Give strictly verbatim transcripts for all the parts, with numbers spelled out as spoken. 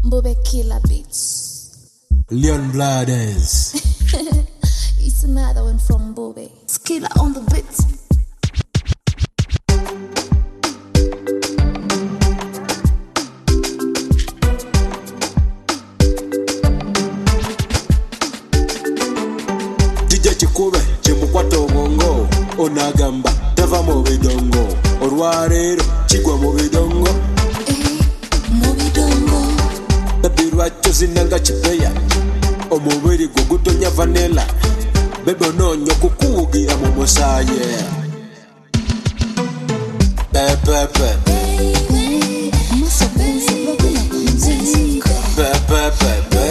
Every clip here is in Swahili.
Bobe Killer Beats. Leon Bladens. It's another one from Bobe. Skilla on the beat. Dije chikube chimukwata obongo onagamba tava mu bidongo olwarero kigwa mu bidongo mu bidongo baby lwakyo zinanga kipeya omubiri gwo gutonya vanilla bebe onoonya okukuwugira mu musaayi pepepe pepepepe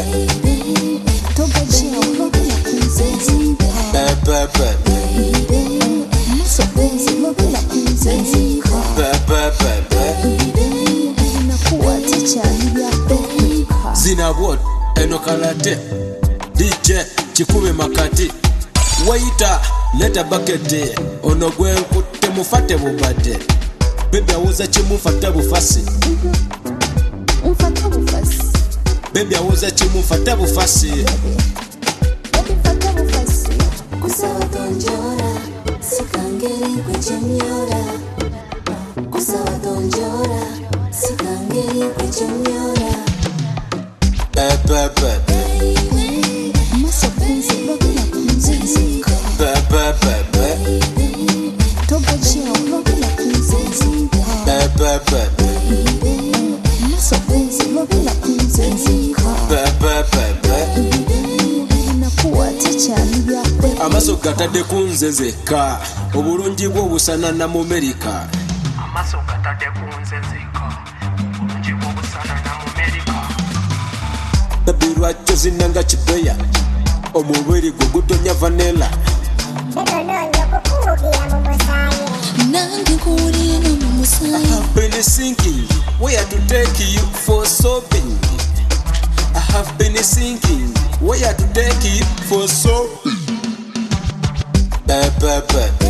Zinabot eno kalate D J chikube makati waiter leta bucket ono gwe nkutte mufate bubade bebe awuza chimufate bufasi umfata bufasi bebe awuza chimufate bufasi bebe fata bufasi kusaba donjora sikangeri kwechenyora kusaba donjora sikangeri kwechenyora pepepe masopenzi lobila kunzenzi pepepe togachia lobila kunzenzi pepepe masopenzi lobila kunzenzi pepepe nakuwa tichani byakwe amaso gatadde kunzezeka obulungi bwo busana na mu America amaso gatadde kunzezeka obulungi bwo busana na mu America baby lwakyo zinanga kipeya omubiri gwo gutonya vanilla nange nkuwulire no mu musaayi I've been thinking where to take you for shopping. I have been thinking where to take you for shopping. Pepepe